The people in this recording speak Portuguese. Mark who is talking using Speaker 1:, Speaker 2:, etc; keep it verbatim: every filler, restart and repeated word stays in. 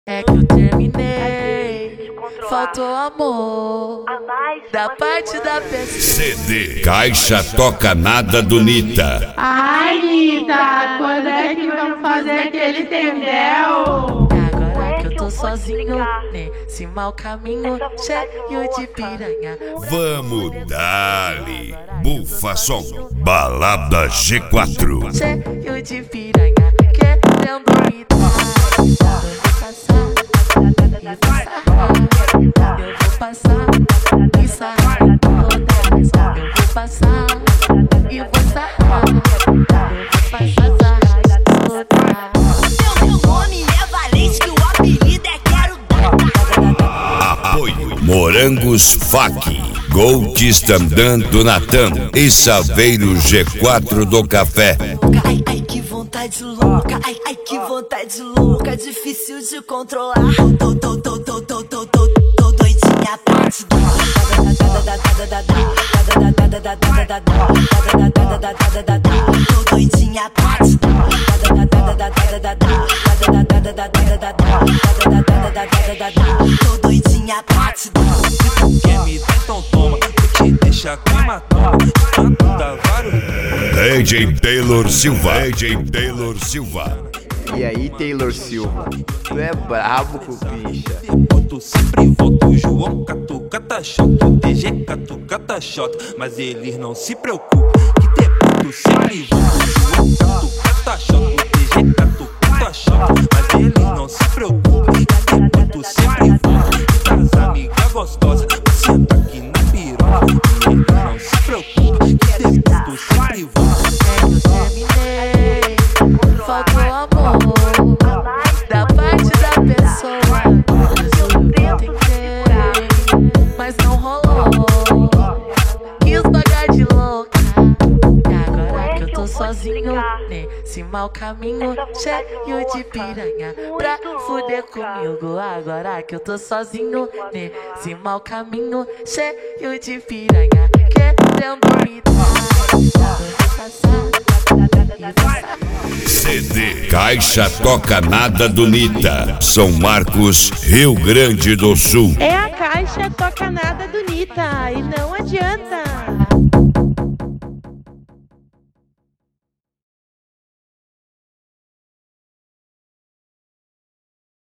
Speaker 1: É que eu terminei, faltou amor da parte da pessoa.
Speaker 2: C D Caixa Toca Nada do Nita.
Speaker 3: Ai, Nita, quando é que vamos fazer aquele tendel?
Speaker 1: Agora que eu tô sozinho nesse mau caminho, cheio de piranha.
Speaker 2: Vamos dali, bufa som, balada G quatro.
Speaker 1: Cheio de piranha, querendo me dar. Eu vou passar e sarrar todas. Eu vou passar e vou sarrar. Eu vou passar, sarrar todas.
Speaker 4: Meu nome é Valente, que o apelido é Quero Dar.
Speaker 2: Apoio Morangos Fac, Gold andando na Tam e Saveiro G quatro do Café.
Speaker 4: Ai, ai, que vontade louca, ai, ai, que vontade louca, difícil de controlar. Tô, tô, tô, tô, tô, tô, tô, tô doidinha pra te dar. Tô doidinha pra te dar. Tô doidinha pra te dar.
Speaker 5: Quer me dar, então toma, vou te deixar com hematoma. Tanto dá vários.
Speaker 2: D J Taylor Silva, D J Taylor Silva.
Speaker 6: E aí, Taylor Silva, tu é brabo, cupicha.
Speaker 5: Tu sempre volta o João Catuca tá choque, o D G Catuca tá choque, mas eles não se preocupam, que depois tu sempre volta o João Catuca tá choque, o D G Catuca tá choque, mas eles não se preocupam, que depois tu sempre volta, e das amigas gostosas, você tá aqui na piroca, e eles não se preocupam, que depois tu sempre volta.
Speaker 1: É que eu terminei, faltou amor da parte da pessoa. Eu tentei, mas não rolou. Quis pagar de louca. E agora que eu tô sozinho nesse mau caminho, cheio de piranha pra fuder comigo. Agora que eu tô sozinho nesse mau caminho, cheio de piranha querendo me dar. Eu vou passar e vou sarrar.
Speaker 2: C D Caixa Toca Nada do Nita, São Marcos, Rio Grande do Sul.
Speaker 3: É a Caixa Toca Nada do Nita e não adianta.